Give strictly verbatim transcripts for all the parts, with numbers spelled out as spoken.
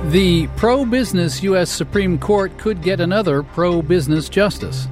The pro-business U S Supreme Court could get another pro-business justice.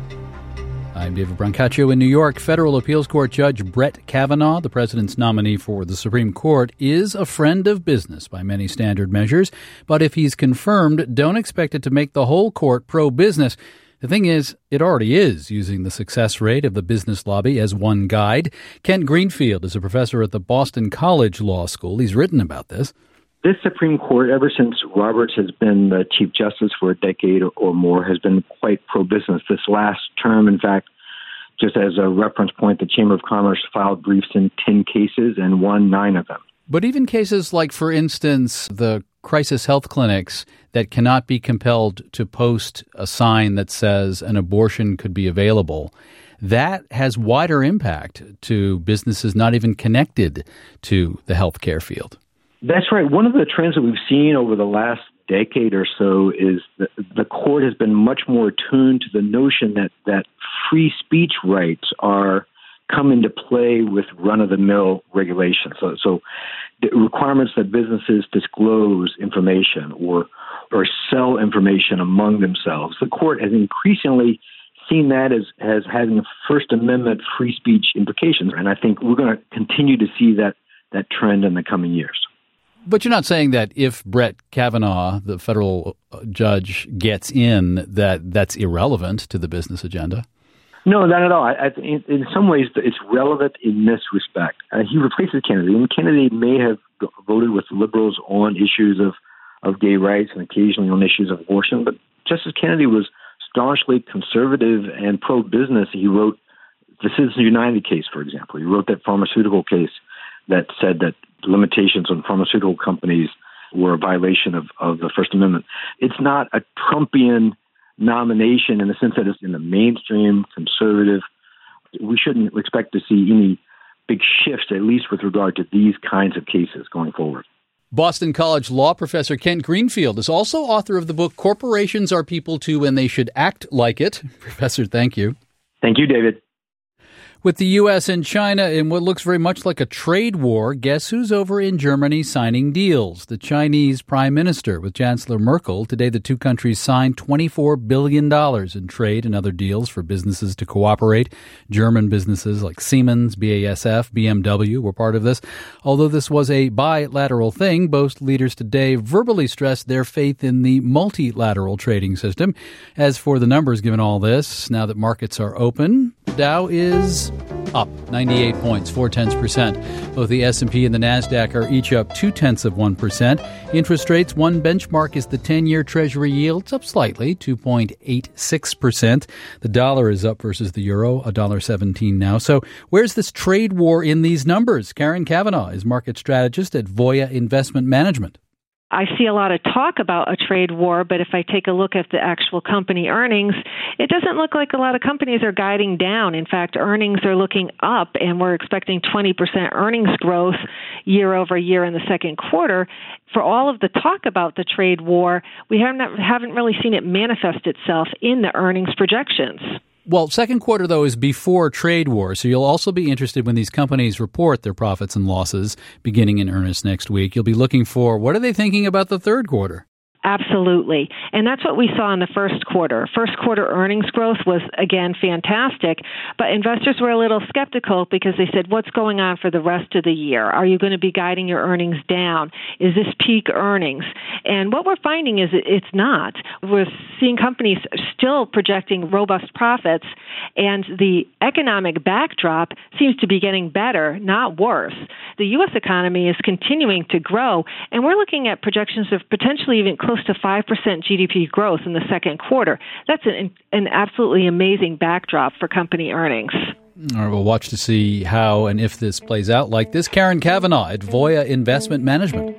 I'm David Brancaccio in New York. Federal Appeals Court Judge Brett Kavanaugh, the president's nominee for the Supreme Court, is a friend of business by many standard measures. But if he's confirmed, don't expect it to make the whole court pro-business. The thing is, it already is, using the success rate of the business lobby as one guide. Kent Greenfield is a professor at the Boston College Law School. He's written about this. This Supreme Court, ever since Roberts has been the Chief Justice for a decade or more, has been quite pro-business. This last term, in fact, just as a reference point, the Chamber of Commerce filed briefs in ten cases and won nine of them. But even cases like, for instance, the crisis health clinics that cannot be compelled to post a sign that says an abortion could be available, that has wider impact to businesses not even connected to the healthcare field. That's right. One of the trends that we've seen over the last decade or so is that the court has been much more attuned to the notion that, that free speech rights are come into play with run-of-the-mill regulations. So, so the requirements that businesses disclose information or or sell information among themselves. The court has increasingly seen that as, as having First Amendment free speech implications, and I think we're going to continue to see that that trend in the coming years. But you're not saying that if Brett Kavanaugh, the federal judge, gets in, that that's irrelevant to the business agenda? No, not at all. I, I, in, in some ways, it's relevant in this respect. Uh, he replaces Kennedy, and Kennedy may have voted with liberals on issues of, of gay rights and occasionally on issues of abortion, but Justice Kennedy was staunchly conservative and pro-business. He wrote the Citizens United case, for example. He wrote that pharmaceutical case that said that limitations on pharmaceutical companies were a violation of, of the First Amendment. It's not a Trumpian nomination in the sense that it's in the mainstream conservative. We shouldn't expect to see any big shifts, at least with regard to these kinds of cases going forward. Boston College law professor Kent Greenfield is also author of the book Corporations Are People Too and They Should Act Like It. Professor, thank you. Thank you, David. With the U S and China in what looks very much like a trade war, guess who's over in Germany signing deals? The Chinese prime minister with Chancellor Merkel. Today, the two countries signed twenty-four billion dollars in trade and other deals for businesses to cooperate. German businesses like Siemens, B A S F, B M W were part of this. Although this was a bilateral thing, both leaders today verbally stressed their faith in the multilateral trading system. As for the numbers given all this, now that markets are open, the Dow is up ninety-eight points, four tenths percent. Both the S and P and the NASDAQ are each up two tenths of one percent. Interest rates, one benchmark is the ten-year Treasury yield. It's up slightly, two point eight six percent. The dollar is up versus the euro, one dollar seventeen now. So where's this trade war in these numbers? Karen Kavanaugh is market strategist at Voya Investment Management. I see a lot of talk about a trade war, but if I take a look at the actual company earnings, it doesn't look like a lot of companies are guiding down. In fact, earnings are looking up, and we're expecting twenty percent earnings growth year over year in the second quarter. For all of the talk about the trade war, we haven't, haven't really seen it manifest itself in the earnings projections. Well, second quarter, though, is before trade war, so you'll also be interested when these companies report their profits and losses beginning in earnest next week. You'll be looking for what are they thinking about the third quarter? Absolutely. And that's what we saw in the first quarter. First quarter earnings growth was, again, fantastic, but investors were a little skeptical because they said, what's going on for the rest of the year? Are you going to be guiding your earnings down? Is this peak earnings? And what we're finding is it's not. We're seeing companies still projecting robust profits, and the economic backdrop seems to be getting better, not worse. The U S economy is continuing to grow, and we're looking at projections of potentially even close to five percent G D P growth in the second quarter. That's an, an absolutely amazing backdrop for company earnings. All right, we'll watch to see how and if this plays out like this. Karen Kavanaugh at Voya Investment Management.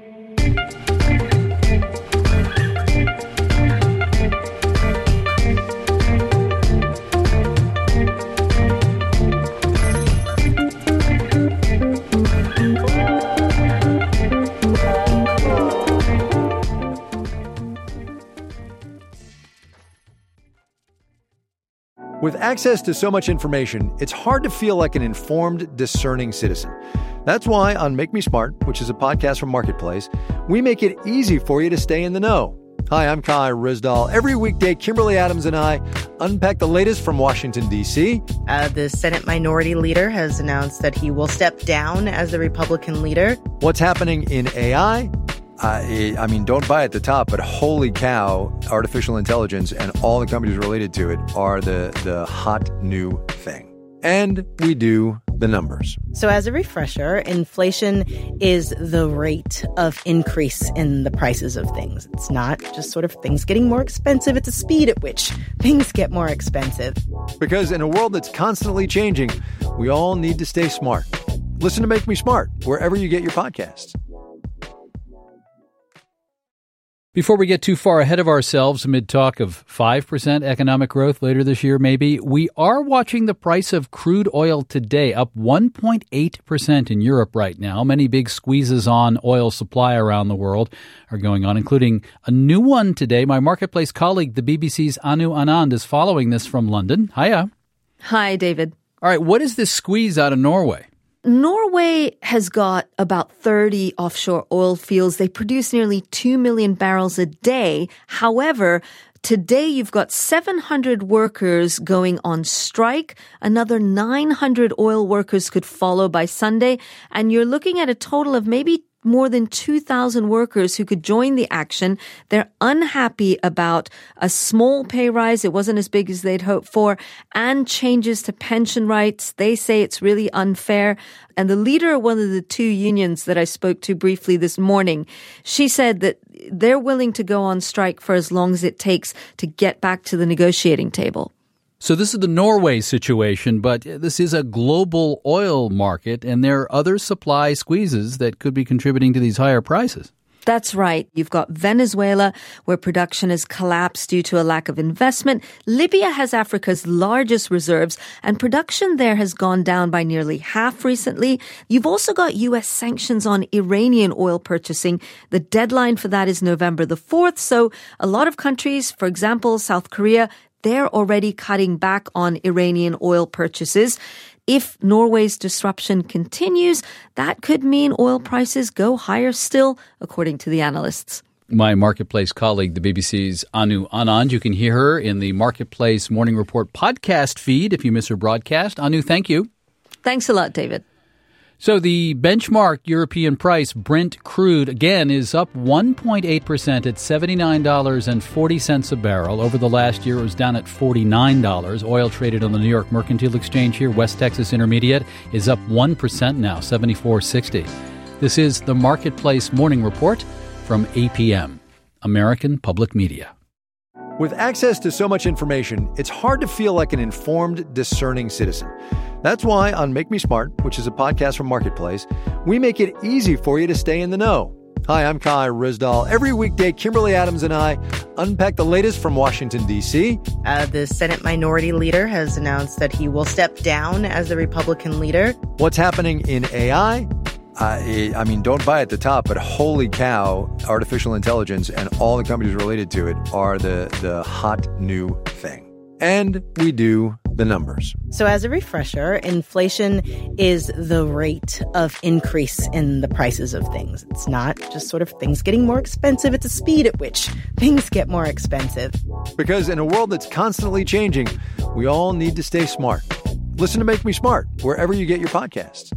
With access to so much information, it's hard to feel like an informed, discerning citizen. That's why on Make Me Smart, which is a podcast from Marketplace, we make it easy for you to stay in the know. Hi, I'm Kai Ryssdal. Every weekday, Kimberly Adams and I unpack the latest from Washington, D C. Uh, the Senate Minority Leader has announced that he will step down as the Republican leader. What's happening in A I? Uh, I mean, don't buy at the top, but holy cow, artificial intelligence and all the companies related to it are the, the hot new thing. And we do the numbers. So as a refresher, inflation is the rate of increase in the prices of things. It's not just sort of things getting more expensive. It's a speed at which things get more expensive. Because in a world that's constantly changing, we all need to stay smart. Listen to Make Me Smart wherever you get your podcasts. Before we get too far ahead of ourselves amid talk of five percent economic growth later this year, maybe, we are watching the price of crude oil today up one point eight percent in Europe right now. Many big squeezes on oil supply around the world are going on, including a new one today. My Marketplace colleague, the B B C's Anu Anand, is following this from London. Hiya. Hi, David. All right, what is this squeeze out of Norway? Norway has got about thirty offshore oil fields. They produce nearly two million barrels a day. However, today you've got seven hundred workers going on strike. Another nine hundred oil workers could follow by Sunday. And you're looking at a total of maybe more than two thousand workers who could join the action. They're unhappy about a small pay rise. It wasn't as big as they'd hoped for, and changes to pension rights. They say it's really unfair. And the leader of one of the two unions that I spoke to briefly this morning, she said that they're willing to go on strike for as long as it takes to get back to the negotiating table. So this is the Norway situation, but this is a global oil market, and there are other supply squeezes that could be contributing to these higher prices. That's right. You've got Venezuela, where production has collapsed due to a lack of investment. Libya has Africa's largest reserves, and production there has gone down by nearly half recently. You've also got U S sanctions on Iranian oil purchasing. The deadline for that is November the fourth. So a lot of countries, for example, South Korea, they're already cutting back on Iranian oil purchases. If Norway's disruption continues, that could mean oil prices go higher still, according to the analysts. My Marketplace colleague, the B B C's Anu Anand. You can hear her in the Marketplace Morning Report podcast feed if you miss her broadcast. Anu, thank you. Thanks a lot, David. So the benchmark European price, Brent crude, again, is up one point eight percent at seventy-nine dollars and forty cents a barrel. Over the last year, it was down at forty-nine dollars. Oil traded on the New York Mercantile Exchange here, West Texas Intermediate, is up one percent now, seventy-four sixty. This is the Marketplace Morning Report from A P M, American Public Media. With access to so much information, it's hard to feel like an informed, discerning citizen. That's why on Make Me Smart, which is a podcast from Marketplace, we make it easy for you to stay in the know. Hi, I'm Kai Ryssdal. Every weekday, Kimberly Adams and I unpack the latest from Washington, D C. Uh, the Senate Minority Leader has announced that he will step down as the Republican leader. What's happening in A I? Uh, I mean, don't buy at the top, but holy cow, artificial intelligence and all the companies related to it are the, the hot new thing. And we do the numbers. So as a refresher, inflation is the rate of increase in the prices of things. It's not just sort of things getting more expensive. It's a speed at which things get more expensive. Because in a world that's constantly changing, we all need to stay smart. Listen to Make Me Smart wherever you get your podcasts.